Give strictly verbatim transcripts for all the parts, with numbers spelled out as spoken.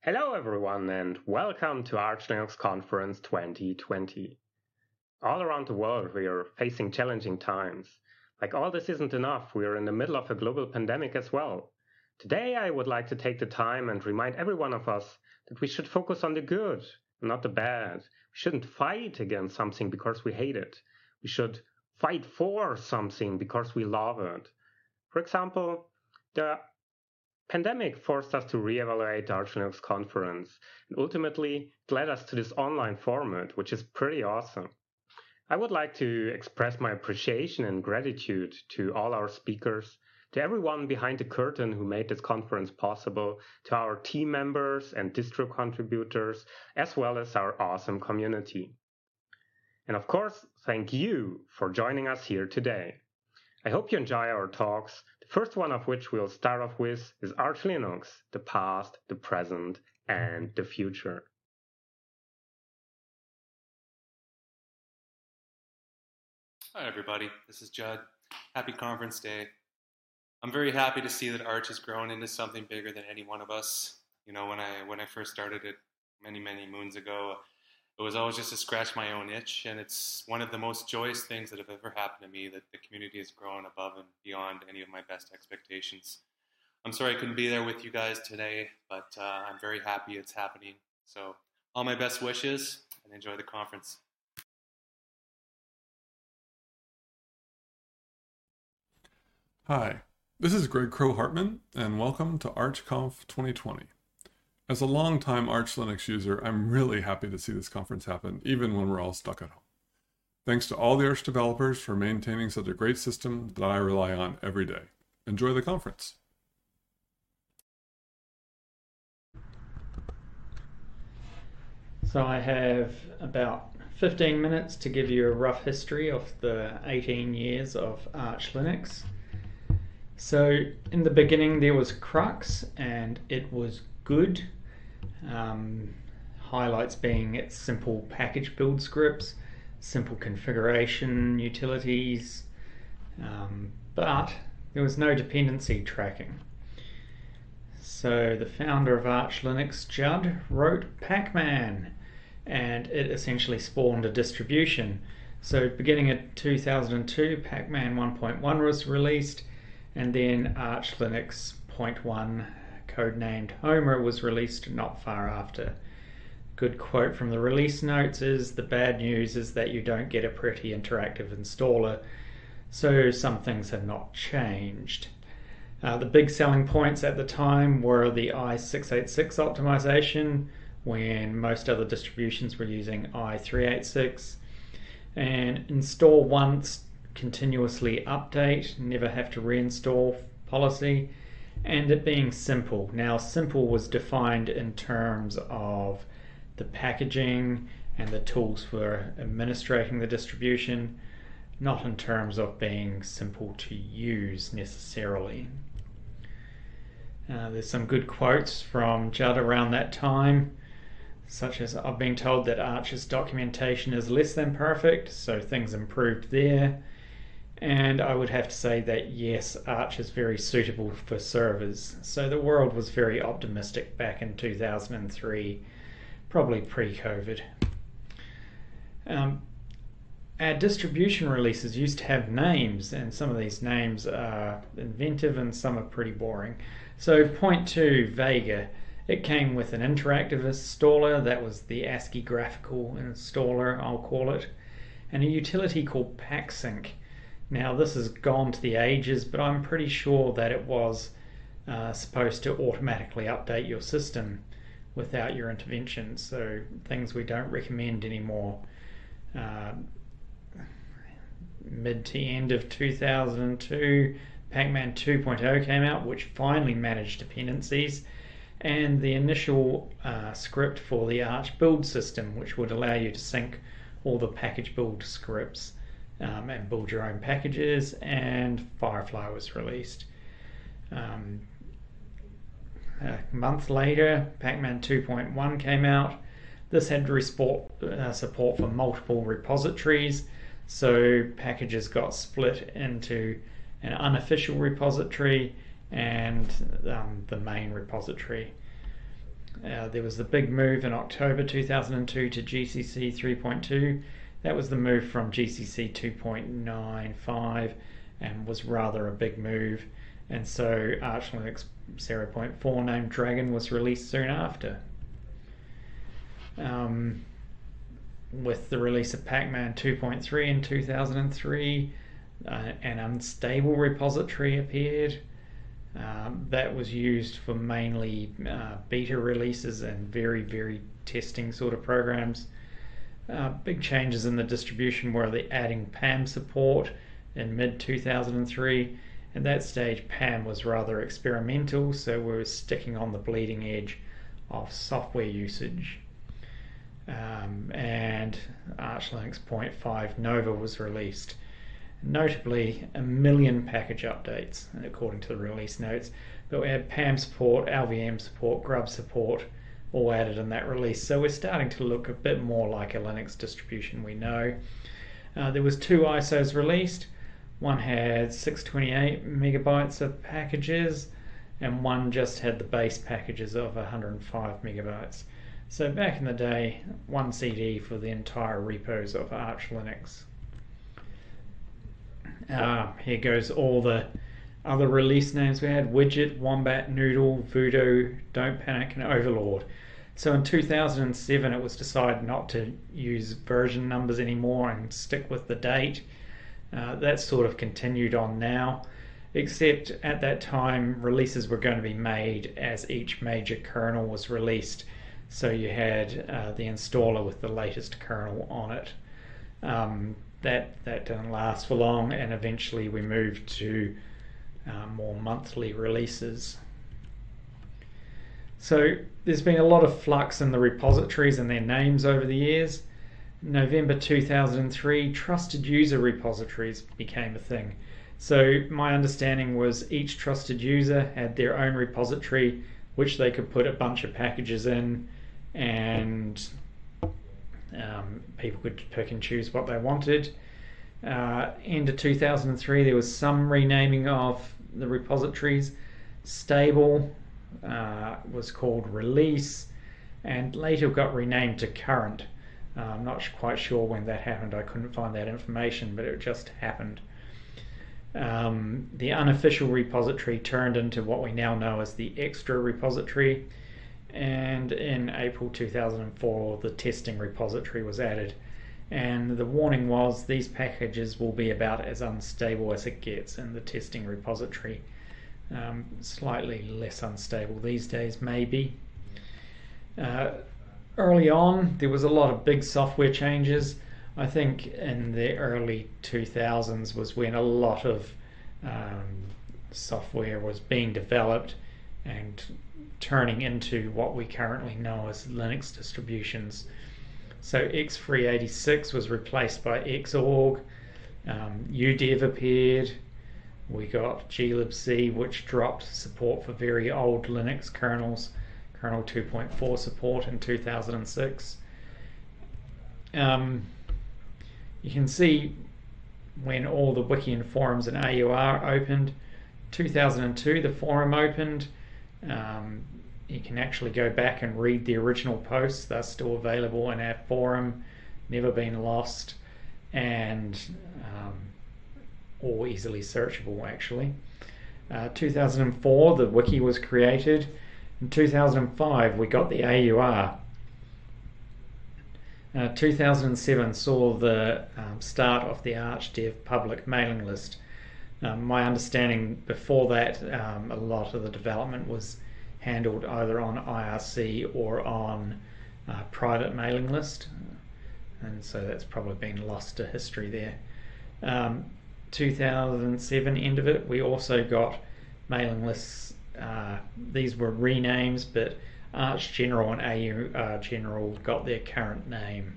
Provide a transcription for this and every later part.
Hello everyone and welcome to Arch Linux Conference twenty twenty. All around the world we are facing challenging times. Like all this isn't enough, we are in the middle of a global pandemic as well. Today I would like to take the time and remind every one of us that we should focus on the good, not the bad. We shouldn't fight against something because we hate it. We should fight for something because we love it. For example, the pandemic forced us to reevaluate the Arch Linux conference, and ultimately it led us to this online format, which is pretty awesome. I would like to express my appreciation and gratitude to all our speakers, to everyone behind the curtain who made this conference possible, to our team members and distro contributors, as well as our awesome community. And of course, thank you for joining us here today. I hope you enjoy our talks, the first one of which we'll start off with is Arch Linux, the past, the present, and the future. Hi everybody, this is Judd. Happy conference day. I'm very happy to see that Arch has grown into something bigger than any one of us. You know, when I when I first started it many, many moons ago, it was always just to scratch my own itch, and it's one of the most joyous things that have ever happened to me, that the community has grown above and beyond any of my best expectations. I'm sorry I couldn't be there with you guys today, but uh, I'm very happy it's happening. So all my best wishes, and enjoy the conference. Hi, this is Greg Crow-Hartman, and welcome to ArchConf twenty twenty. As a longtime Arch Linux user, I'm really happy to see this conference happen, even when we're all stuck at home. Thanks to all the Arch developers for maintaining such a great system that I rely on every day. Enjoy the conference. So I have about fifteen minutes to give you a rough history of the eighteen years of Arch Linux. So in the beginning there was Crux, and it was good. Um, highlights being its simple package build scripts, simple configuration utilities, um, but there was no dependency tracking. So the founder of Arch Linux, Judd, wrote Pacman, and it essentially spawned a distribution. So beginning in two thousand two, Pacman one point one was released, and then Arch Linux zero point one, codenamed Homer, was released not far after. Good quote from the release notes is, "The bad news is that you don't get a pretty interactive installer," so some things have not changed. Uh, the big selling points at the time were the i six eighty-six optimization, when most other distributions were using i three eighty-six, and install once, continuously update, never have to reinstall policy, and it being simple. Now, simple was defined in terms of the packaging and the tools for administrating the distribution, not in terms of being simple to use necessarily. Uh, there's some good quotes from Judd around that time, such as, "I've been told that Arch's documentation is less than perfect, so things improved there." And I would have to say that yes, Arch is very suitable for servers. So the world was very optimistic back in two thousand three, probably pre-COVID. Um, our distribution releases used to have names, and some of these names are inventive and some are pretty boring. So point two, Vega. It came with an interactive installer, that was the ASCII graphical installer, I'll call it, and a utility called PackSync. Now this has gone to the ages, but I'm pretty sure that it was uh, supposed to automatically update your system without your intervention, so things we don't recommend anymore. Uh, mid to end of two thousand two, Pacman two point oh came out, which finally managed dependencies, and the initial uh, script for the Arch build system, which would allow you to sync all the package build scripts Um, and build your own packages, and Firefly was released. Um, a month later, Pacman two point one came out. This had support, uh, support for multiple repositories, so packages got split into an unofficial repository and um, the main repository. Uh, there was the big move in October two thousand two to G C C three point two. That was the move from G C C two point nine five and was rather a big move. And so Arch Linux zero point four named Dragon was released soon after. Um, with the release of Pacman two point three in two thousand three, uh, an unstable repository appeared. Um, that was used for mainly uh, beta releases and very, very testing sort of programs. Uh, big changes in the distribution were the adding P A M support in mid two thousand three. At that stage, P A M was rather experimental, so we were sticking on the bleeding edge of software usage. Um, and Arch Linux zero point five Nova was released. Notably, a million package updates, according to the release notes. But we had P A M support, L V M support, Grub support, all added in that release. So we're starting to look a bit more like a Linux distribution we know. Uh, there was two I S Os released. One had six hundred twenty-eight megabytes of packages, and one just had the base packages of one hundred five megabytes. So back in the day, one C D for the entire repos of Arch Linux. Uh, here goes all the other release names we had: Widget, Wombat, Noodle, Voodoo, Don't Panic, and Overlord. So in two thousand seven it was decided not to use version numbers anymore and stick with the date. Uh, that sort of continued on now, except at that time releases were going to be made as each major kernel was released. So you had uh, the installer with the latest kernel on it. Um, that that didn't last for long, and eventually we moved to uh, more monthly releases. So there's been a lot of flux in the repositories and their names over the years. November two thousand three, trusted user repositories became a thing. So my understanding was each trusted user had their own repository which they could put a bunch of packages in, and um, people could pick and choose what they wanted. Uh, end of two thousand three there was some renaming of the repositories. Stable uh, was called Release, and later got renamed to Current. Uh, I'm not quite sure when that happened. I couldn't find that information, but it just happened. Um, the unofficial repository turned into what we now know as the Extra repository, and in April two thousand four the testing repository was added, and the warning was these packages will be about as unstable as it gets in the testing repository. Um, slightly less unstable these days, maybe. Uh, early on there was a lot of big software changes. I think in the early two thousands was when a lot of um, software was being developed and turning into what we currently know as Linux distributions. So X three eighty-six was replaced by Xorg, um, U dev appeared, we got glibc, which dropped support for very old Linux kernels, kernel two point four support in two thousand six. Um, You can see when all the wiki and forums in A U R opened. two thousand two the forum opened. Um, you can actually go back and read the original posts. They're still available in our forum, never been lost, and um, all easily searchable actually. Uh, two thousand four the wiki was created. In two thousand five we got the A U R. Uh, two thousand seven saw the um, start of the ArchDev public mailing list. Um, my understanding before that, um, a lot of the development was handled either on I R C or on uh, private mailing list, and so that's probably been lost to history there. Um, two thousand seven, end of it, we also got mailing lists. Uh, these were renames, but Arch General and A U R General got their current name.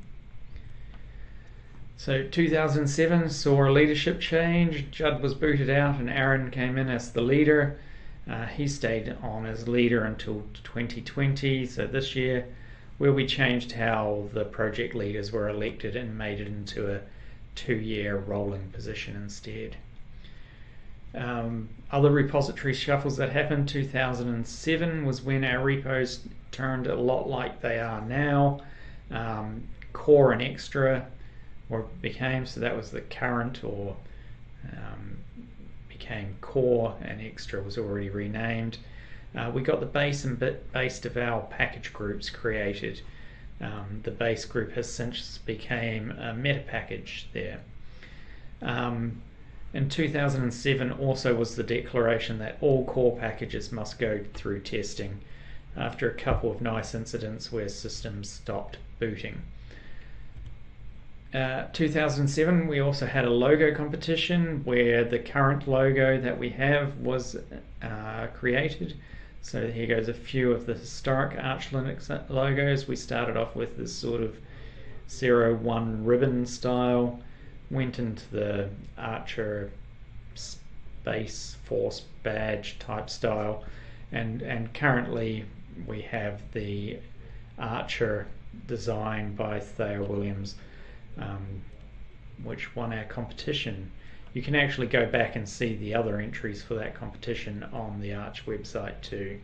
So two thousand seven saw a leadership change. Judd was booted out and Aaron came in as the leader. Uh, he stayed on as leader until twenty twenty, so this year, where we changed how the project leaders were elected and made it into a two-year rolling position instead. Um, other repository shuffles that happened, two thousand seven was when our repos turned a lot like they are now. Um, core and extra or became, so that was the current, or um, became core, and extra was already renamed. Uh, we got the base and bit base deval package groups created. Um, the base group has since became a meta package there. Um, in two thousand seven also was the declaration that all core packages must go through testing after a couple of nice incidents where systems stopped booting. Uh, two thousand seven we also had a logo competition where the current logo that we have was uh, created. So here goes a few of the historic Arch Linux logos. We started off with this sort of zero one ribbon style, went into the Archer Space Force badge type style, and, and currently we have the Archer design by Thayer Williams, um, which won our competition. You can actually go back and see the other entries for that competition on the Arch website too.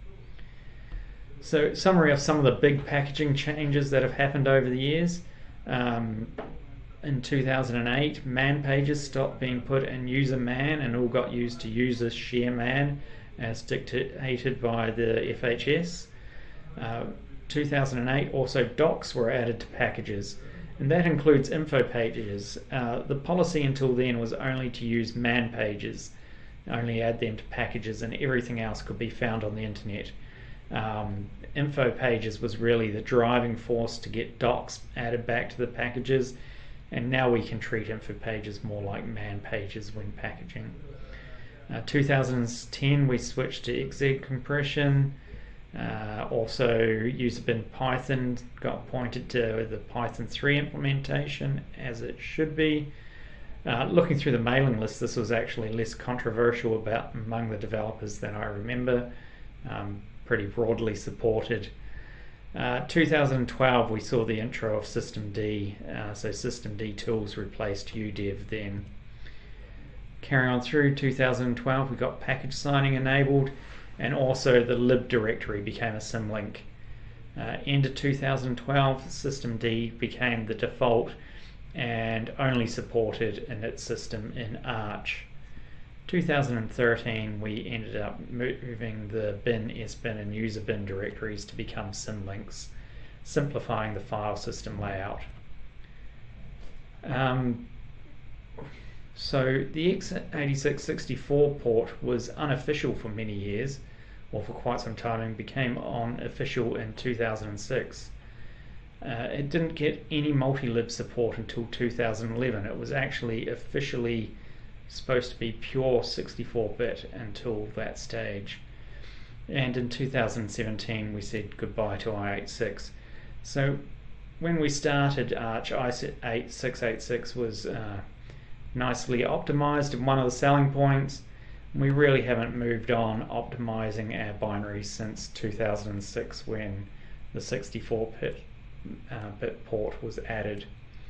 So, summary of some of the big packaging changes that have happened over the years. Um, in two thousand eight, man pages stopped being put in user man and all got used to user share man as dictated by the F H S. Uh, two thousand eight, also docs were added to packages, and that includes info pages. Uh, the policy until then was only to use man pages, only add them to packages, and everything else could be found on the internet. Um, info pages was really the driving force to get docs added back to the packages, and now we can treat info pages more like man pages when packaging. Uh, two thousand ten we switched to exec compression. Uh, also, user bin Python got pointed to the Python three implementation, as it should be. Uh, looking through the mailing list, this was actually less controversial about among the developers than I remember. Um, pretty broadly supported. Uh, two thousand twelve we saw the intro of systemd, uh, so systemd tools replaced U dev then. Carrying on through two thousand twelve we got package signing enabled, and also the lib directory became a symlink. Uh, end of two thousand twelve, systemd became the default and only supported in its system in Arch. two thousand thirteen, we ended up moving the bin, sbin, and user bin directories to become symlinks, simplifying the file system layout. Um, So the x eighty-six sixty-four port was unofficial for many years, or for quite some time, and became on official in two thousand six. Uh, it didn't get any multi-lib support until two thousand eleven. It was actually officially supposed to be pure sixty-four bit until that stage. And in two thousand seventeen we said goodbye to i eighty-six. So when we started Arch, i eight six eighty-six was uh, nicely optimized, and one of the selling points. We really haven't moved on optimizing our binaries since two thousand six, when the sixty-four bit uh, bit port was added.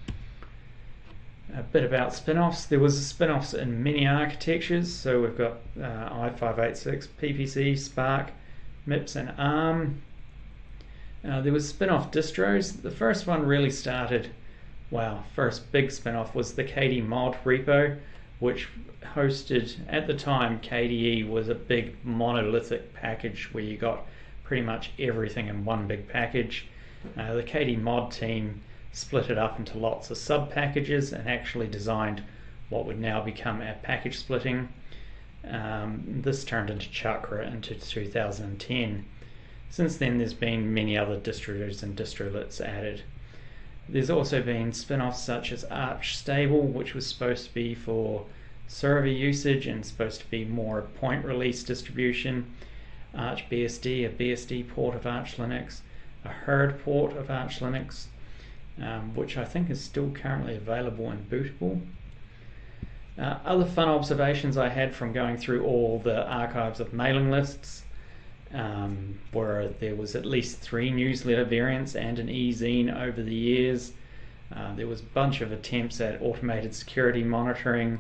A bit about spin-offs. There was spin-offs in many architectures, so we've got uh, i five eighty-six, P P C, Spark, MIPS, and ARM. Uh, there was spin-off distros. The first one really started Wow, first big spin-off was the K D mod repo, which hosted, at the time, K D E was a big monolithic package where you got pretty much everything in one big package. Uh, the K D mod team split it up into lots of sub-packages and actually designed what would now become our package splitting. Um, this turned into Chakra into two thousand ten. Since then, there's been many other distros and distrolets added. There's also been spin-offs such as Arch Stable, which was supposed to be for server usage and supposed to be more a point release distribution. Arch B S D, a B S D port of Arch Linux, a herd port of Arch Linux, um, which I think is still currently available and bootable. Uh, other fun observations I had from going through all the archives of mailing lists Um, where there was at least three newsletter variants and an e-zine over the years. Uh, there was a bunch of attempts at automated security monitoring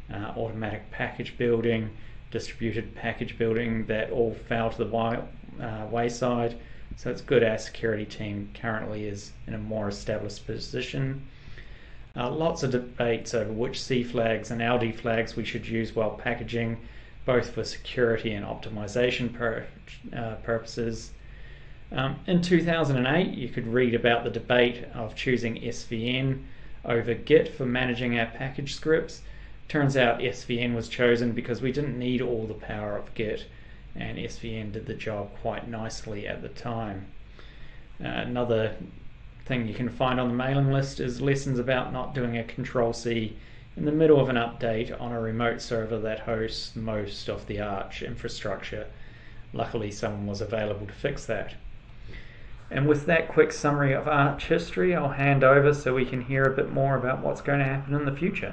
uh, automatic package building, distributed package building, that all fell to the way, uh, wayside. So it's good our security team currently is in a more established position. Uh, lots of debates over which C flags and L D flags we should use while packaging, both for security and optimization per, uh, purposes. Um, in two thousand eight, you could read about the debate of choosing S V N over Git for managing our package scripts. Turns out S V N was chosen because we didn't need all the power of Git, and S V N did the job quite nicely at the time. Uh, another thing you can find on the mailing list is lessons about not doing a control C in the middle of an update on a remote server that hosts most of the Arch infrastructure. Luckily, someone was available to fix that. And with that quick summary of Arch history, I'll hand over so we can hear a bit more about what's going to happen in the future.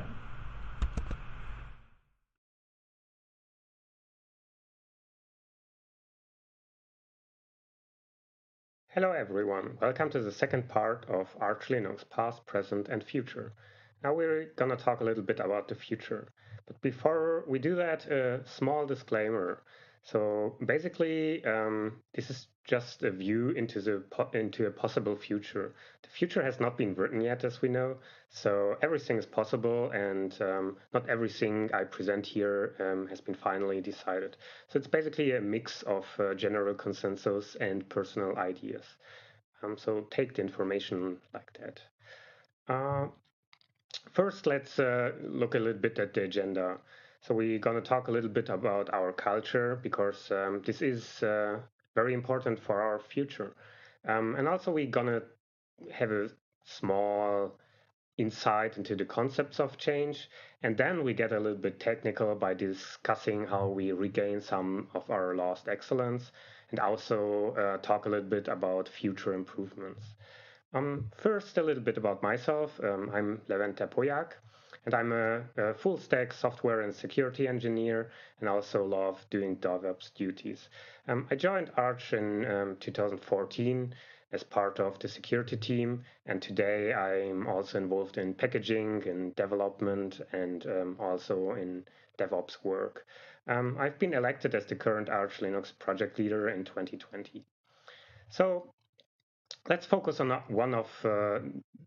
Hello everyone, welcome to the second part of Arch Linux Past, Present and Future. Now we're gonna talk a little bit about the future. But before we do that, a small disclaimer. So basically, um, this is just a view into the po into a possible future. The future has not been written yet, as we know, so everything is possible, and um, not everything I present here um, has been finally decided. So it's basically a mix of uh, general consensus and personal ideas. Um, so take the information like that. Uh, first, let's uh, look a little bit at the agenda. So we're going to talk a little bit about our culture, because um, this is uh, very important for our future. Um, and also we're going to have a small insight into the concepts of change. And then we get a little bit technical by discussing how we regain some of our lost excellence, and also uh, talk a little bit about future improvements. Um, first, a little bit about myself. Um, I'm Levent Terpoyak, and I'm a, a full-stack software and security engineer, and also love doing DevOps duties. Um, I joined Arch in um, two thousand fourteen as part of the security team, and today I'm also involved in packaging and development, and um, also in DevOps work. Um, I've been elected as the current Arch Linux project leader in twenty twenty. So let's focus on one of uh,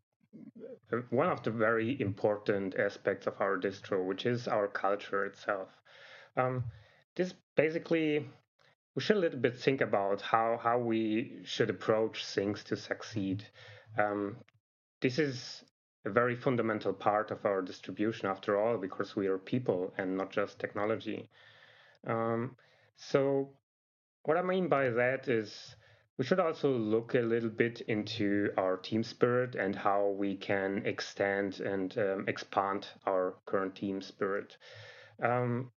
one of the very important aspects of our distro, which is our culture itself. Um, this basically, we should a little bit think about how, how we should approach things to succeed. Um, this is a very fundamental part of our distribution, after all, because we are people and not just technology. Um, so what I mean by that is we should also look a little bit into our team spirit and how we can extend and um, expand our current team spirit. Um,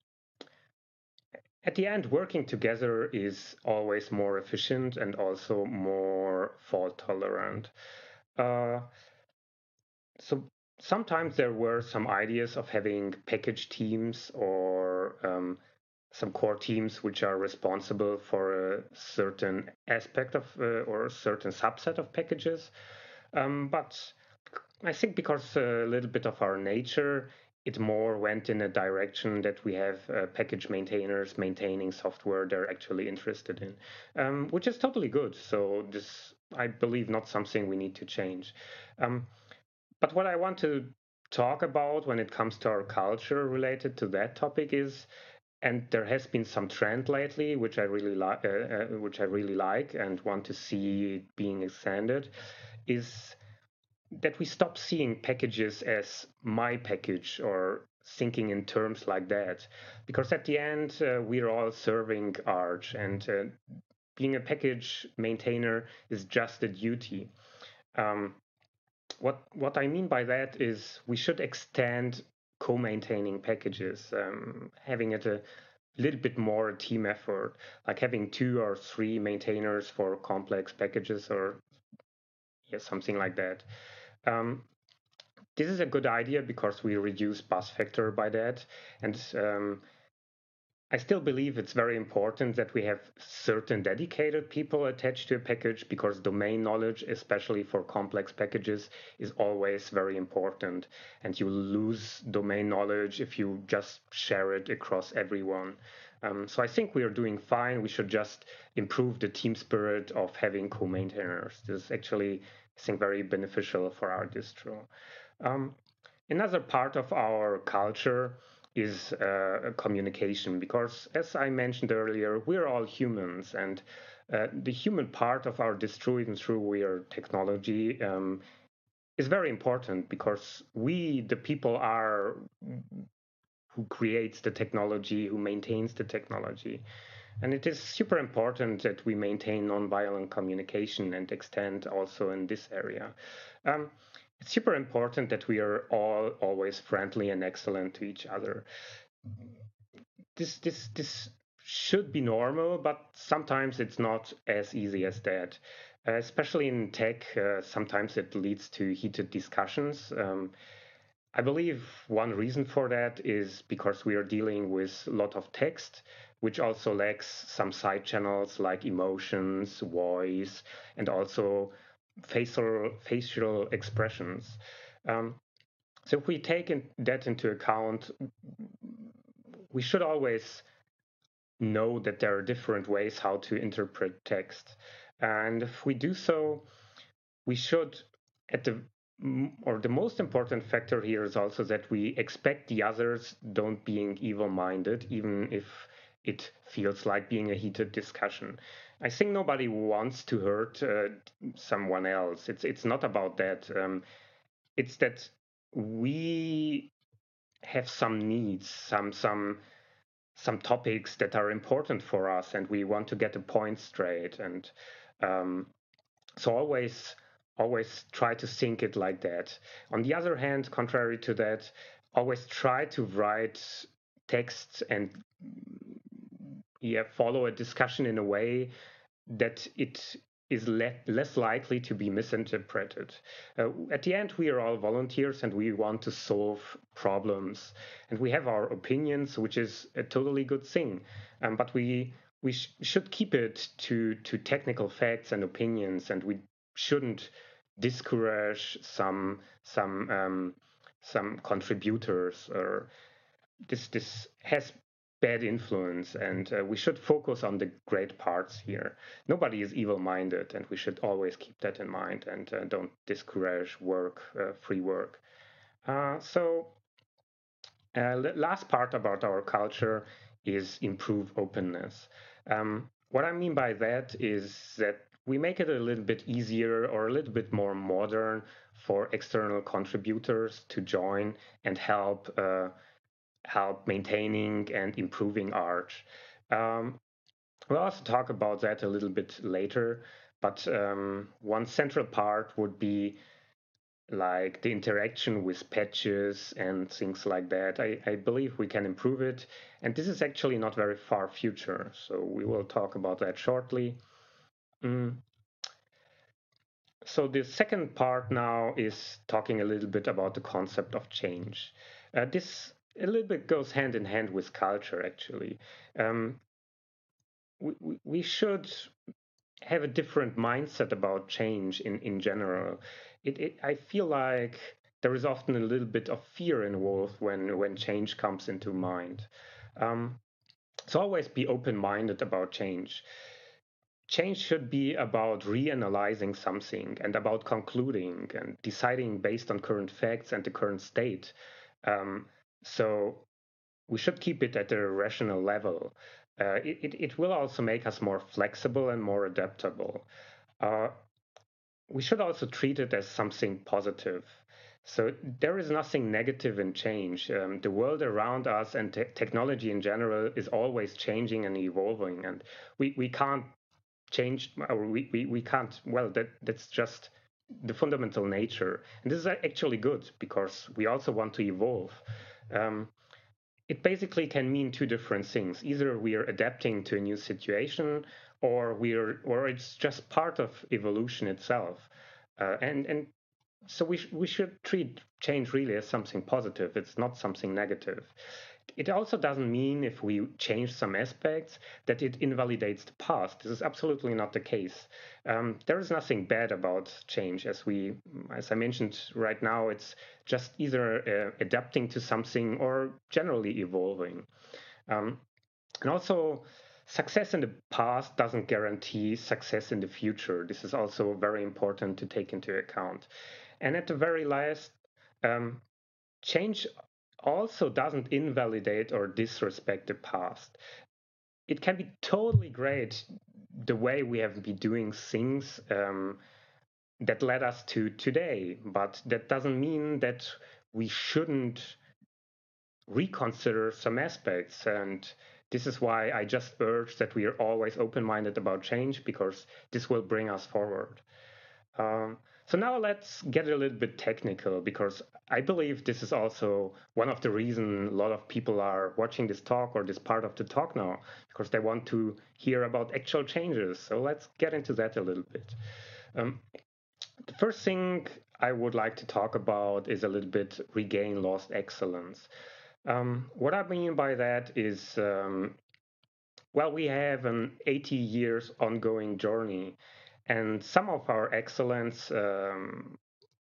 at the end, working together is always more efficient and also more fault tolerant. Uh, so sometimes there were some ideas of having package teams or um, some core teams which are responsible for a certain aspect of uh, or a certain subset of packages. Um, but I think because a little bit of our nature, it more went in a direction that we have uh, package maintainers maintaining software they're actually interested in, um, which is totally good. So this, I believe, not something we need to change. Um, but what I want to talk about when it comes to our culture related to that topic is, and there has been some trend lately, which I really like, uh, uh, which I really like, and want to see being extended, is that we stop seeing packages as my package or thinking in terms like that, because at the end uh, we're all serving Arch, and uh, being a package maintainer is just a duty. Um, what what I mean by that is we should extend co-maintaining packages, um, having it a little bit more a team effort, like having two or three maintainers for complex packages or yeah, something like that. Um, this is a good idea because we reduce bus factor by that, and um, I still believe it's very important that we have certain dedicated people attached to a package, because domain knowledge, especially for complex packages, is always very important. And you lose domain knowledge if you just share it across everyone. Um, so I think we are doing fine. We should just improve the team spirit of having co-maintainers. This is actually, I think, very beneficial for our distro. Um, another part of our culture is uh, communication, because as I mentioned earlier, we're all humans, and uh, the human part of our distro, even through weird technology, um, is very important, because we, the people, are who creates the technology, who maintains the technology. And it is super important that we maintain nonviolent communication and extend also in this area. Um, it's super important that we are all always friendly and excellent to each other. This this this should be normal, but sometimes it's not as easy as that. Uh, especially in tech, uh, sometimes it leads to heated discussions. Um, I believe one reason for that is because we are dealing with a lot of text, which also lacks some side channels like emotions, voice, and also facial facial expressions. Um, so if we take in, that into account, we should always know that there are different ways how to interpret text. And if we do so, we should, at the or the most important factor here is also that we expect the others don't being evil-minded, even if it feels like being a heated discussion. I think nobody wants to hurt uh, someone else. It's it's not about that. Um, it's that we have some needs, some some some topics that are important for us, and we want to get a point straight. And um, so always always try to think it like that. On the other hand, contrary to that, always try to write text and yeah, follow a discussion in a way that it is le- less likely to be misinterpreted. Uh, at the end, we are all volunteers and we want to solve problems. And we have our opinions, which is a totally good thing. Um, but we we sh- should keep it to, to technical facts and opinions, and we shouldn't discourage some some um, some contributors. Or this this has bad influence, and uh, we should focus on the great parts here. Nobody is evil-minded, and we should always keep that in mind, and uh, don't discourage work, uh, free work. Uh, so, uh, the last part about our culture is improve openness. Um, what I mean by that is that we make it a little bit easier or a little bit more modern for external contributors to join and help uh, help maintaining and improving Arch. Um, we'll also talk about that a little bit later, but um, one central part would be like the interaction with patches and things like that. I, I believe we can improve it, and this is actually not very far future, so we will talk about that shortly. Mm. So the second part now is talking a little bit about the concept of change. Uh, this a little bit goes hand in hand with culture, actually. Um, we, we, we should have a different mindset about change in, in general. It, it, I feel like there is often a little bit of fear involved when, when change comes into mind. Um, so always be open-minded about change. Change should be about reanalyzing something and about concluding and deciding based on current facts and the current state. Um, so we should keep it at a rational level. Uh, it, it, it will also make us more flexible and more adaptable. Uh, we should also treat it as something positive. So there is nothing negative in change. Um, the world around us and te- technology in general is always changing and evolving, and we, we can't change, or we, we, we can't, well, that that's just the fundamental nature. And this is actually good, because we also want to evolve. Um, it basically can mean two different things. Either we are adapting to a new situation, or we're or it's just part of evolution itself. Uh, and and so we, sh- we should treat change really as something positive. It's not something negative. It also doesn't mean if we change some aspects that it invalidates the past. This is absolutely not the case. Um, there is nothing bad about change, as we, as I mentioned right now. It's just either uh, adapting to something or generally evolving. Um, and also, success in the past doesn't guarantee success in the future. This is also very important to take into account. And at the very last, um, change also doesn't invalidate or disrespect the past. It can be totally great the way we have been doing things um, that led us to today, but that doesn't mean that we shouldn't reconsider some aspects. And this is why I just urge that we are always open-minded about change, because this will bring us forward. Um, so now let's get a little bit technical, because I believe this is also one of the reasons a lot of people are watching this talk or this part of the talk now, because they want to hear about actual changes. So let's get into that a little bit. Um, the first thing I would like to talk about is a little bit regain lost excellence. Um, what I mean by that is, um, well, we have an eighty years ongoing journey, and some of our excellence, um,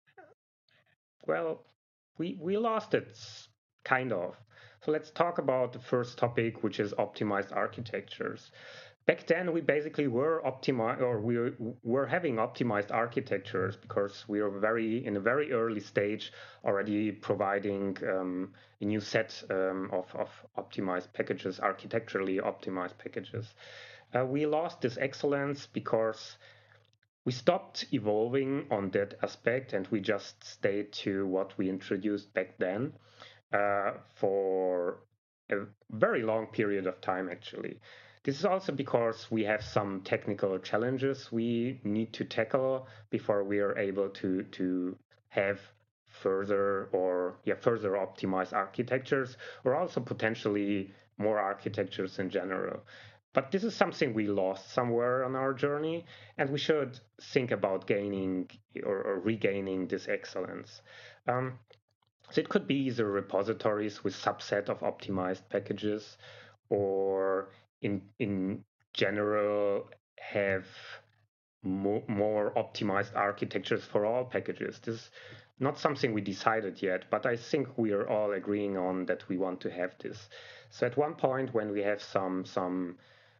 well, we, we lost it, kind of. So let's talk about the first topic, which is optimized architectures. Back then, we basically were optimized, or we were having optimized architectures because we were very in a very early stage already providing um, a new set um, of, of optimized packages, architecturally optimized packages. Uh, we lost this excellence because we stopped evolving on that aspect, and we just stayed to what we introduced back then uh, for a very long period of time, actually. This is also because we have some technical challenges we need to tackle before we are able to to have further or yeah further optimized architectures, or also potentially more architectures in general. But this is something we lost somewhere on our journey, and we should think about gaining or, or regaining this excellence. Um, so it could be either repositories with subset of optimized packages, or in in general have mo- more optimized architectures for all packages. This is not something we decided yet, but I think we are all agreeing on that we want to have this. So at one point, when we have some some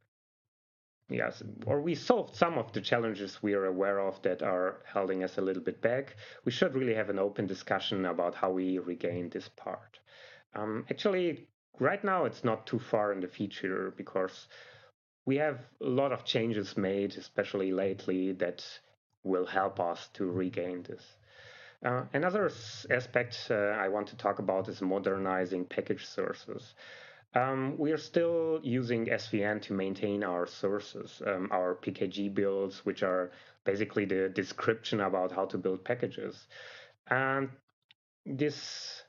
yes, or we solved some of the challenges we are aware of that are holding us a little bit back, we should really have an open discussion about how we regain this part. Um, actually, right now it's not too far in the future, because we have a lot of changes made, especially lately, that will help us to regain this. Uh, another aspect uh, I want to talk about is modernizing package sources. Um, we are still using S V N to maintain our sources, um, our P K G builds, which are basically the description about how to build packages. And this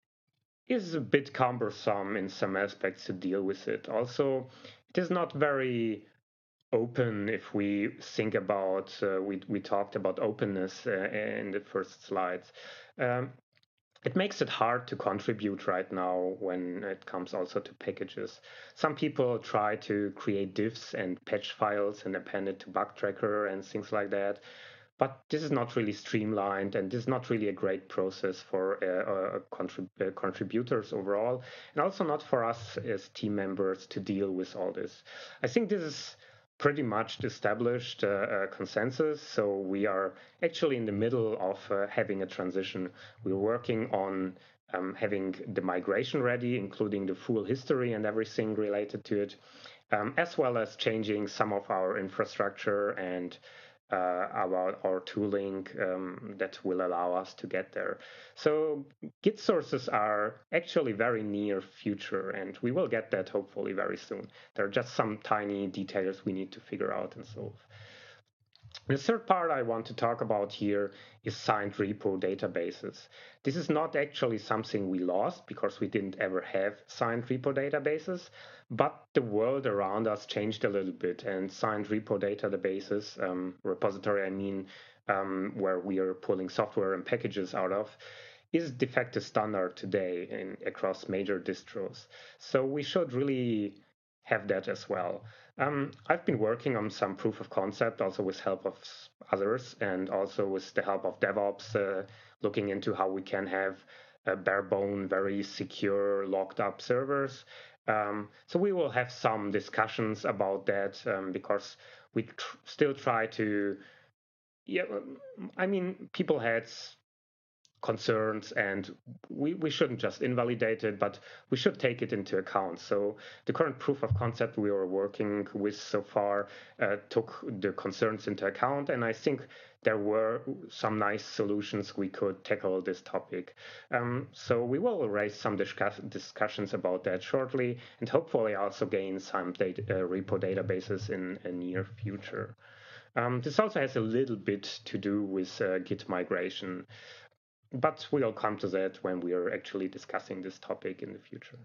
is a bit cumbersome in some aspects to deal with it. Also, it is not very open if we think about, uh, we, we talked about openness uh, in the first slides. Um, it makes it hard to contribute right now when it comes also to packages. Some people try to create diffs and patch files and append it to bug tracker and things like that. But this is not really streamlined, and this is not really a great process for uh, uh, contrib- uh, contributors overall, and also not for us as team members to deal with all this. I think this is pretty much established uh, uh, consensus. So we are actually in the middle of uh, having a transition. We're working on um, having the migration ready, including the full history and everything related to it, um, as well as changing some of our infrastructure and uh, about our tooling um, that will allow us to get there. So Git sources are actually very near future, and we will get that hopefully very soon. There are just some tiny details we need to figure out and solve. The third part I want to talk about here is signed repo databases. This is not actually something we lost because we didn't ever have signed repo databases, but the world around us changed a little bit, and signed repo databases, um, repository I mean, um, where we are pulling software and packages out of, is de facto standard today in across major distros. So we should really have that as well. Um, I've been working on some proof of concept, also with help of others, and also with the help of DevOps, uh, looking into how we can have a bare bone, very secure, locked up servers. Um, so we will have some discussions about that um, because we tr- still try to. Yeah, I mean, people had concerns, and we, we shouldn't just invalidate it, but we should take it into account. So the current proof of concept we are working with so far uh, took the concerns into account, and I think there were some nice solutions we could tackle this topic. Um, so we will raise some discuss discussions about that shortly, and hopefully also gain some data, uh, repo databases in a near future. Um, this also has a little bit to do with uh, Git migration, but we'll come to that when we are actually discussing this topic in the future.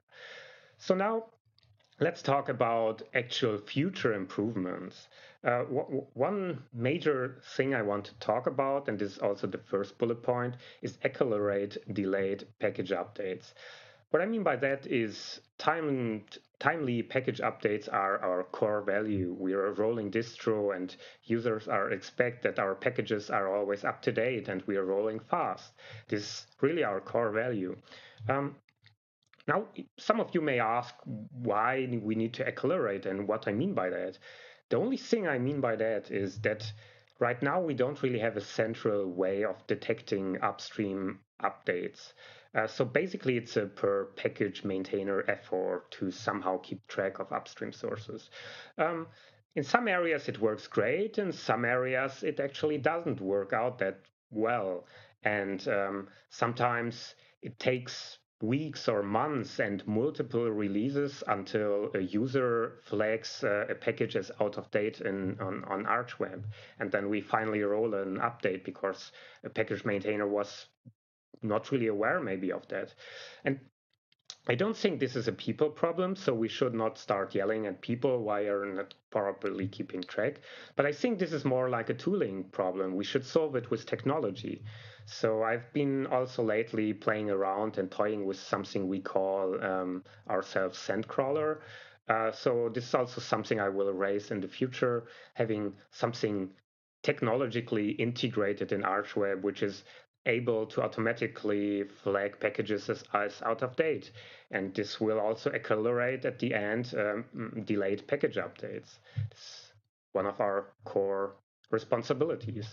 So now let's talk about actual future improvements. Uh, w- one major thing I want to talk about, and this is also the first bullet point, is accelerate delayed package updates. What I mean by that is time, timely package updates are our core value. We are a rolling distro, and users are expect that our packages are always up to date and we are rolling fast. This is really our core value. Um, now, some of you may ask why we need to accelerate and what I mean by that. The only thing I mean by that is that right now we don't really have a central way of detecting upstream updates. Uh, so basically, it's a per package maintainer effort to somehow keep track of upstream sources. Um, in some areas, it works great. In some areas, it actually doesn't work out that well. And um, sometimes it takes weeks or months and multiple releases until a user flags uh, a package as out of date in, on, on ArchWeb. And then we finally roll an update because a package maintainer was not really aware maybe of that. And I don't think this is a people problem, so we should not start yelling at people why are not properly keeping track. But I think this is more like a tooling problem. We should solve it with technology. So I've been also lately playing around and toying with something we call um, ourselves SendCrawler. Uh, so this is also something I will raise in the future, having something technologically integrated in ArchWeb, which is able to automatically flag packages as, as out of date. And this will also accelerate at the end um, delayed package updates. It's one of our core responsibilities.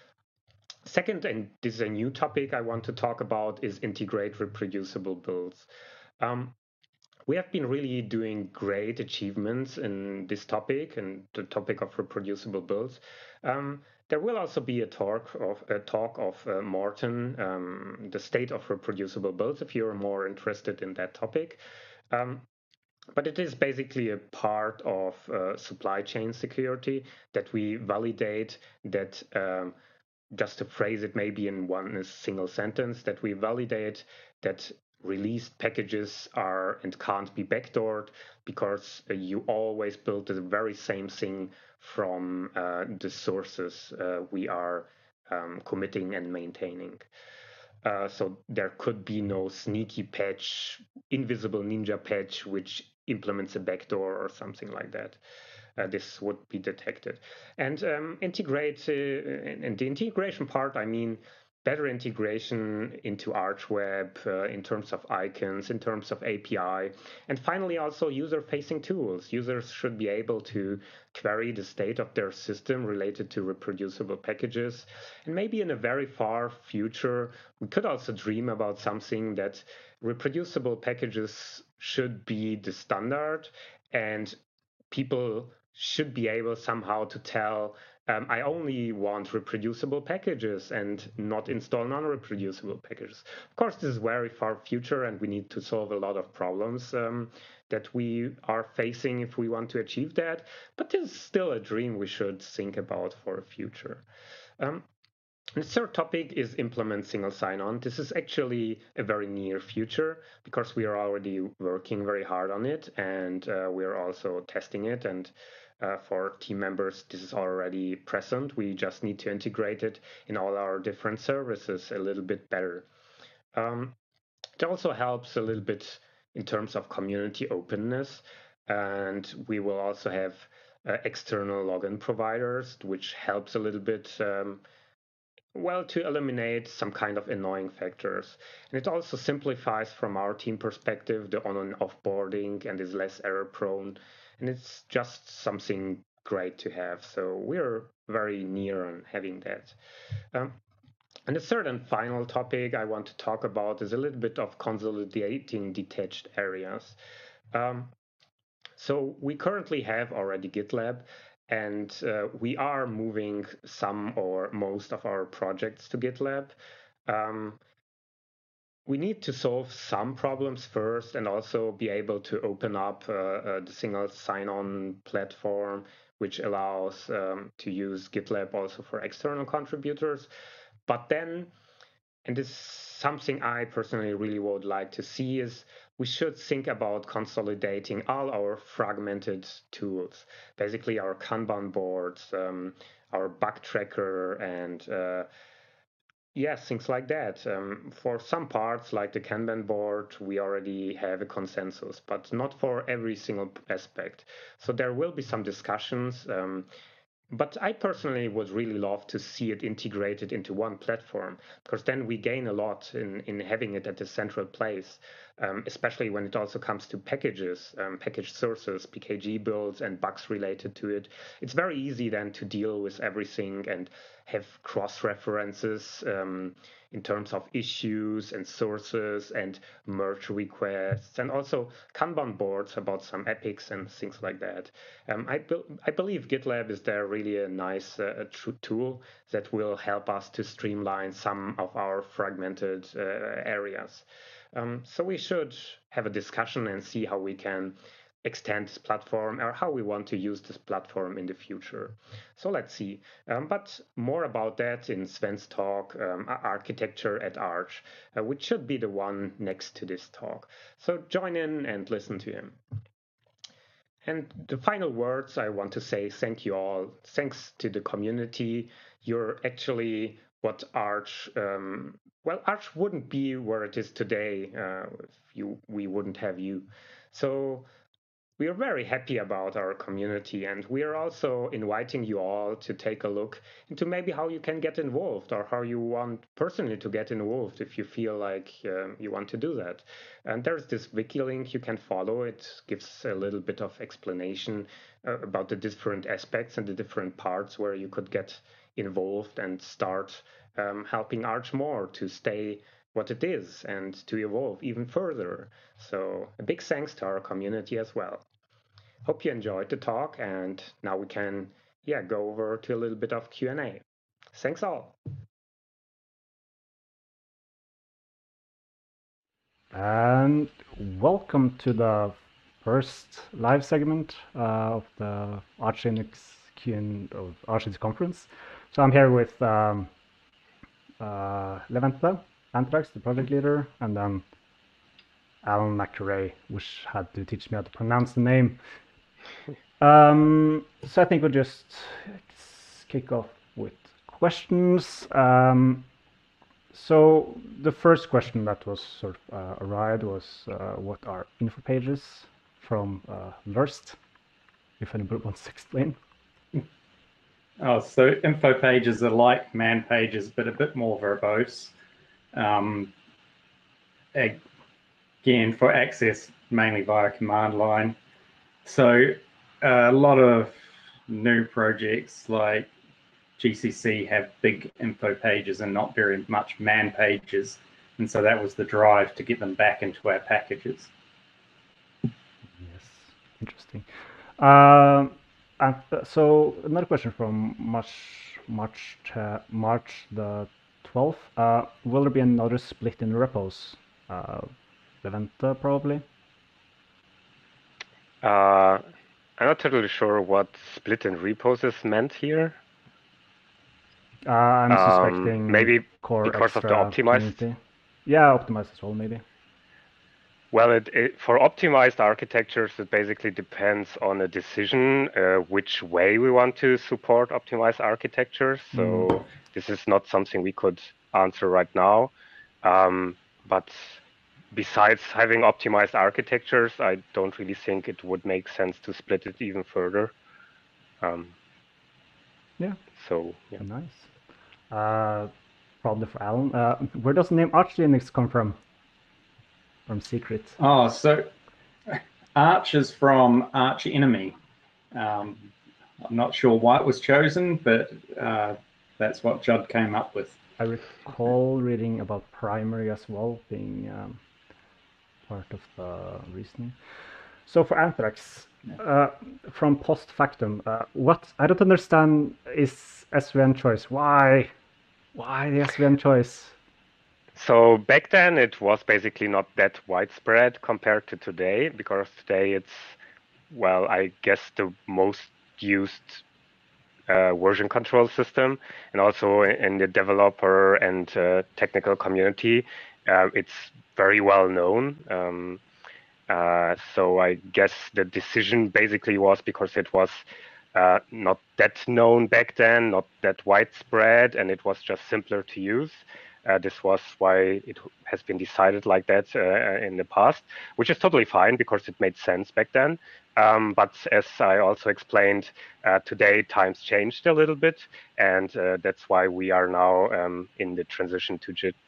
Second, and this is a new topic I want to talk about, is integrate reproducible builds. Um, we have been really doing great achievements in this topic and the topic of reproducible builds. Um, there will also be a talk of a talk of uh, Morten, um, the state of reproducible builds, if you're more interested in that topic. Um, but it is basically a part of uh, supply chain security that we validate that. Um, just to phrase it maybe in one single sentence, that we validate that released packages are and can't be backdoored because uh, you always build the very same thing from uh, the sources uh, we are um, committing and maintaining. Uh, so there could be no sneaky patch, invisible ninja patch, which implements a backdoor or something like that. Uh, this would be detected. And um, integrate, uh, and the integration part, I mean, better integration into ArchWeb uh, in terms of icons, in terms of A P I, and finally also user-facing tools. Users should be able to query the state of their system related to reproducible packages. And maybe in a very far future, we could also dream about something that reproducible packages should be the standard, and people should be able somehow to tell um, I only want reproducible packages and not install non-reproducible packages. Of course, this is very far future, and we need to solve a lot of problems um, that we are facing if we want to achieve that. But this is still a dream we should think about for the future. Um, the third topic is implement single sign-on. This is actually a very near future because we are already working very hard on it, and uh, we are also testing it and Uh, for team members, this is already present. We just need to integrate it in all our different services a little bit better. Um, it also helps a little bit in terms of community openness, and we will also have uh, external login providers, which helps a little bit um, well, to eliminate some kind of annoying factors. And it also simplifies from our team perspective the on and offboarding and is less error prone. And it's just something great to have. So we're very near on having that. Um, and the third and final topic I want to talk about is a little bit of consolidating detached areas. Um, so we currently have already GitLab, and uh, we are moving some or most of our projects to GitLab. Um, we need to solve some problems first and also be able to open up uh, uh, the single sign-on platform, which allows um, to use GitLab also for external contributors. But then, and this is something I personally really would like to see, is we should think about consolidating all our fragmented tools, basically our Kanban boards, um, our bug tracker, and uh, yes, things like that. Um, for some parts, like the Kanban board, we already have a consensus, but not for every single aspect. So there will be some discussions. Um, But I personally would really love to see it integrated into one platform, because then we gain a lot in, in having it at a central place, um, especially when it also comes to packages, um, package sources, P K G builds, and bugs related to it. It's very easy then to deal with everything and have cross-references um, in terms of issues and sources and merge requests, and also Kanban boards about some epics and things like that. Um, I, be- I believe GitLab is there really a nice uh, tr- tool that will help us to streamline some of our fragmented uh, areas. Um, so we should have a discussion and see how we can extend this platform or how we want to use this platform in the future. So let's see. Um, but more about that in Sven's talk, um, Architecture at Arch, uh, which should be the one next to this talk. So join in and listen to him. And the final words I want to say thank you all. Thanks to the community. You're actually what Arch, um, well, Arch wouldn't be where it is today uh, if you, we wouldn't have you. So we are very happy about our community, and we are also inviting you all to take a look into maybe how you can get involved or how you want personally to get involved if you feel like um, you want to do that. And there's this wiki link you can follow. It gives a little bit of explanation uh, about the different aspects and the different parts where you could get involved and start um, helping Arch more to stay what it is and to evolve even further. So a big thanks to our community as well. Hope you enjoyed the talk, and now we can yeah go over to a little bit of Q and A. Thanks all. And welcome to the first live segment uh, of the Arch Linux Q and of Arch Linux conference. So I'm here with um, uh, Levente Anthrax, the project leader, and then Alan McRae, which had to teach me how to pronounce the name. Um, so I think we'll just kick off with questions. Um, so the first question that was sort of uh, arrived was uh, what are info pages from uh, Verst, if anybody wants to explain. Oh, so info pages are like man pages, but a bit more verbose. Um, again, for access mainly via command line. So uh, a lot of new projects like G C C have big info pages and not very much man pages. And so that was the drive to get them back into our packages. Yes, interesting. Um, and uh, so another question from March, March, uh, March the twelfth. Uh, will there be another split in repos? Uh, Levente, probably? Uh, I'm not totally sure what split in repos is meant here. Uh, I'm Um, suspecting maybe core because of the extra optimized. community. Yeah, optimized as well, maybe. Well, it, it, for optimized architectures, it basically depends on a decision uh, which way we want to support optimized architectures. So mm. this is not something we could answer right now. Um, but besides having optimized architectures, I don't really think it would make sense to split it even further. Um, yeah. So yeah. Nice. Uh, probably for Alan. Uh, where does the name Arch Linux come from? From Secret. Oh, so Arch is from Arch Enemy. Um, I'm not sure why it was chosen, but uh, that's what Judd came up with. I recall reading about primary as well being um, part of the reasoning. So for Anthrax, yeah. uh, from post factum, uh, what I don't understand is S V N choice. Why? Why the S V N choice? So back then it was basically not that widespread compared to today, because today it's, well, I guess the most used uh, version control system, and also in the developer and uh, technical community, uh, it's very well known. Um, uh, so I guess the decision basically was because it was uh, not that known back then, not that widespread, and it was just simpler to use. Uh, this was why it has been decided like that uh, in the past, which is totally fine because it made sense back then. Um, but as I also explained, uh, today times changed a little bit, and uh, that's why we are now um, in the transition to JIT.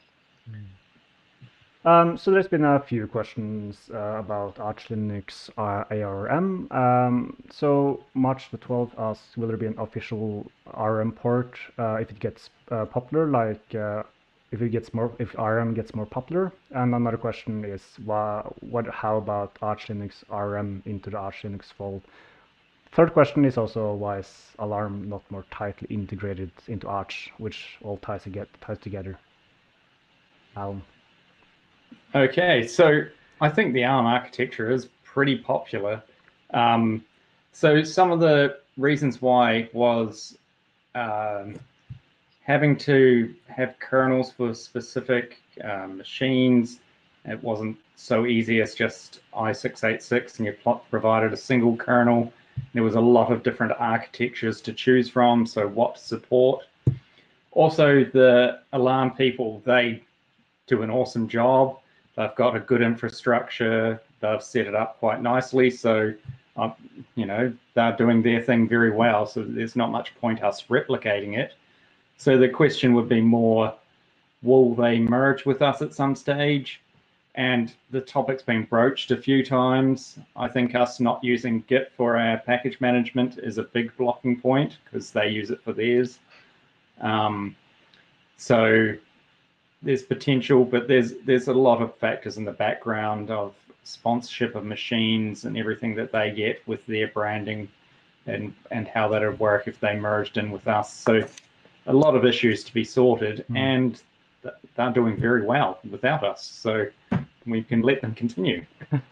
Um, so there's been a few questions uh, about Arch Linux uh, A R M. Um, so March the twelfth asks, will there be an official A R M port uh, if it gets uh, popular, like uh, if it gets more, if A R M gets more popular? And another question is, why, what, how about Arch Linux A R M into the Arch Linux fold? Third question is also, why is Alarm not more tightly integrated into Arch, which all ties, to get, ties together? Alan. Okay, so I think the ARM architecture is pretty popular. Um, so some of the reasons why was um, having to have kernels for specific um, machines. It wasn't so easy as just i six eighty-six and you provided a single kernel. There was a lot of different architectures to choose from, so what to support. Also, the Alarm people, they do an awesome job. They've got a good infrastructure. They've set it up quite nicely. So, uh, you know, they're doing their thing very well. So there's not much point us replicating it. So the question would be more, will they merge with us at some stage? And the topic's been broached a few times. I think us not using Git for our package management is a big blocking point because they use it for theirs. Um, so there's potential, but there's there's a lot of factors in the background of sponsorship of machines and everything that they get with their branding, and and how that would work if they merged in with us. So a lot of issues to be sorted, mm. and they're doing very well without us. So we can let them continue.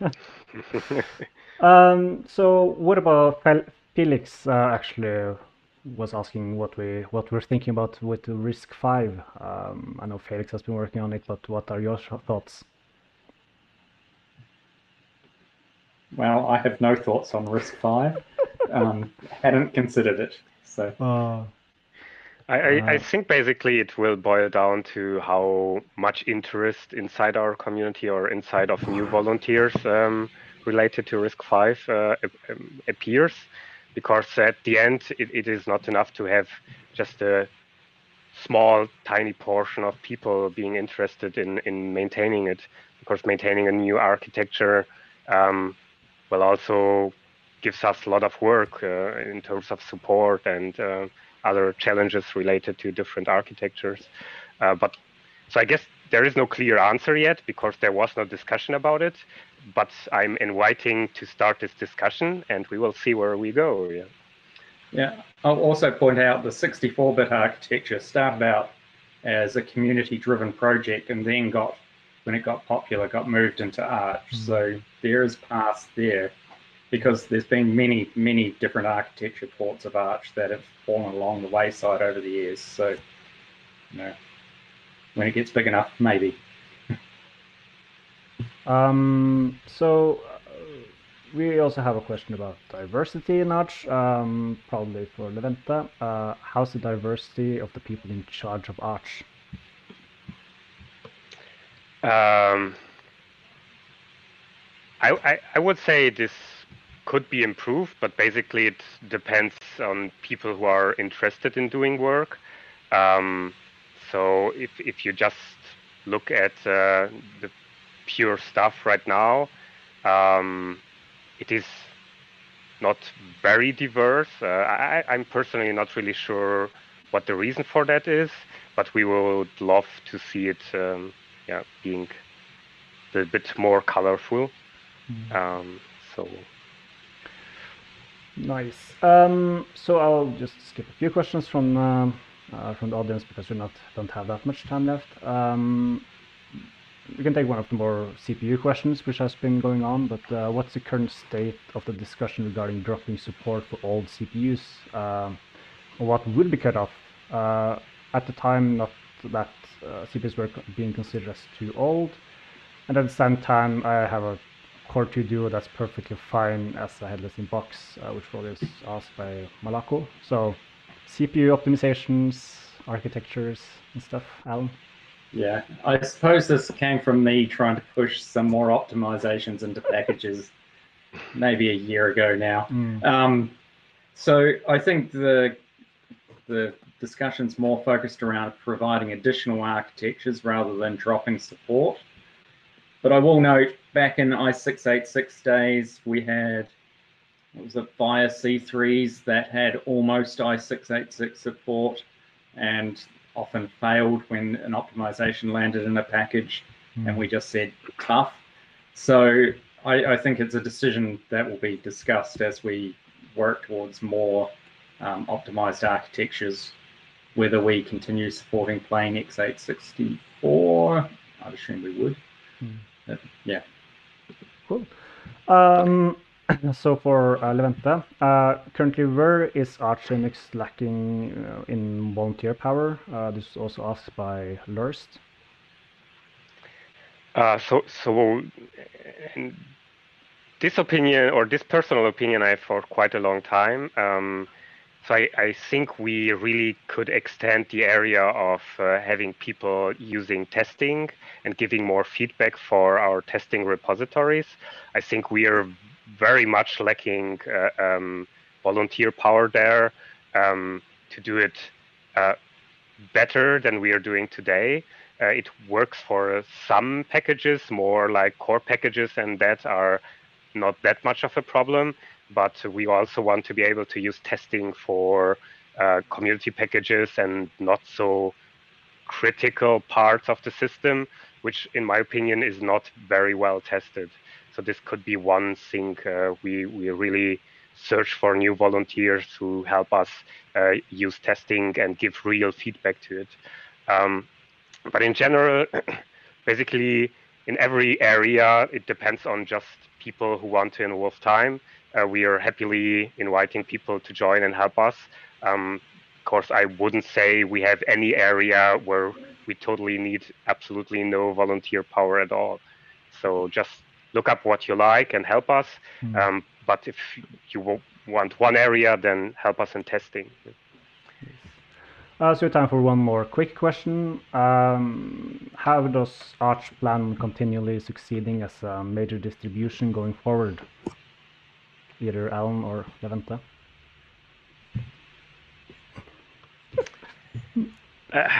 um, so what about Felix? Uh, actually, was asking what we what we're thinking about with the RISC-V. Um, I know Felix has been working on it, but what are your thoughts? Well, I have no thoughts on RISC-V. um, hadn't considered it. So. Uh, I, I, I think basically it will boil down to how much interest inside our community or inside of new volunteers um, related to RISC-V uh, appears. Because at the end, it, it is not enough to have just a small, tiny portion of people being interested in, in maintaining it. Because maintaining a new architecture um, will also gives us a lot of work uh, in terms of support and uh, other challenges related to different architectures. Uh, but so I guess there is no clear answer yet because there was no discussion about it. But I'm inviting to start this discussion, and we will see where we go. Yeah. Yeah. I'll also point out the sixty-four bit architecture started out as a community-driven project, and then got, when it got popular, got moved into Arch. Mm-hmm. So there is paths there, because there's been many, many different architecture ports of Arch that have fallen along the wayside over the years. So, you know, when it gets big enough, maybe. Um, so uh, we also have a question about diversity in Arch, um, probably for Levente. Uh, how's the diversity of the people in charge of Arch? Um, I, I, I would say this could be improved, but basically it depends on people who are interested in doing work. Um, so if, if you just look at uh, the pure stuff right now, um, it is not very diverse. Uh, I, I'm personally not really sure what the reason for that is, but we would love to see it um, yeah, being a bit more colorful. Mm. Um, so nice. Um, so I'll just skip a few questions from uh, uh, from the audience because we not don't have that much time left. Um, we can take one of the more C P U questions which has been going on, but uh, what's the current state of the discussion regarding dropping support for old C P Us? Uh, what would be cut off? Uh, at the time, not that uh, C P Us were being considered as too old, and at the same time, I have a Core two Duo that's perfectly fine as a headless inbox, uh, which was asked by Malako. So C P U optimizations, architectures, and stuff, Alan? Yeah, I suppose this came from me trying to push some more optimizations into packages maybe a year ago now. Mm. Um, so I think the the discussion's more focused around providing additional architectures rather than dropping support. But I will note, back in i six eighty-six days, we had, what was it, Via C threes that had almost i six eighty-six support and often failed when an optimization landed in a package, mm. and we just said tough. So I, I think it's a decision that will be discussed as we work towards more um, optimized architectures, whether we continue supporting plain x eight sixty-four. I'd assume we would. Mm. But, yeah. Cool. Um, so for uh, Levente, uh, currently where is Arch Linux lacking uh, in volunteer power? Uh, this is also asked by Lurst. Uh, so, so this opinion, or this personal opinion, I have for quite a long time. Um, so I, I think we really could extend the area of uh, having people using testing and giving more feedback for our testing repositories. I think we are very much lacking uh, um, volunteer power there um, to do it uh, better than we are doing today. Uh, it works for some packages, more like core packages, and that are not that much of a problem. But we also want to be able to use testing for uh, community packages and not so critical parts of the system, which in my opinion is not very well tested. So this could be one thing uh, we, we really search for new volunteers who help us uh, use testing and give real feedback to it. Um, but in general, basically in every area, it depends on just people who want to involve time. Uh, we are happily inviting people to join and help us. Um, of course, I wouldn't say we have any area where we totally need absolutely no volunteer power at all. So just look up what you like and help us. Mm. Um, but if you want one area, then help us in testing. Uh, so time for one more quick question. Um, how does Arch plan on continually succeeding as a major distribution going forward? Either Alan or Levente. Uh,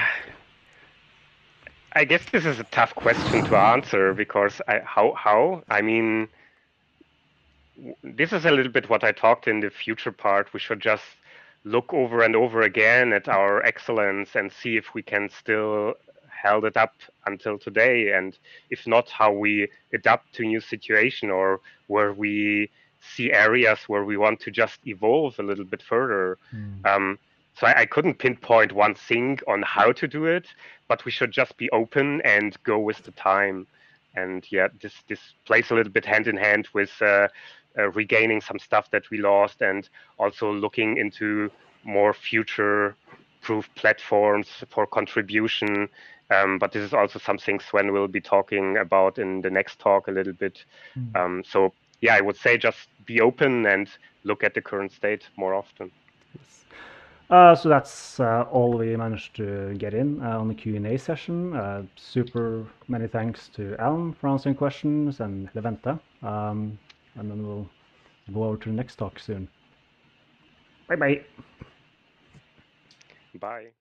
I guess this is a tough question to answer because I, how, how? I mean, this is a little bit what I talked in the future part. We should just look over and over again at our excellence and see if we can still held it up until today. And if not, how we adapt to a new situation or where we see areas where we want to just evolve a little bit further. Mm. Um, so I, I couldn't pinpoint one thing on how to do it, but we should just be open and go with the time. And yeah, this this plays a little bit hand in hand with uh, uh, regaining some stuff that we lost, and also looking into more future-proof platforms for contribution Um, but this is also something Sven will be talking about in the next talk a little bit. Mm. Um, so yeah, I would say just be open and look at the current state more often. Yes. Uh, so that's uh, all we managed to get in uh, on the Q and A session. Uh, super many thanks to Alan for answering questions and Levente. Um, and then we'll go over to the next talk soon. Bye bye. Bye.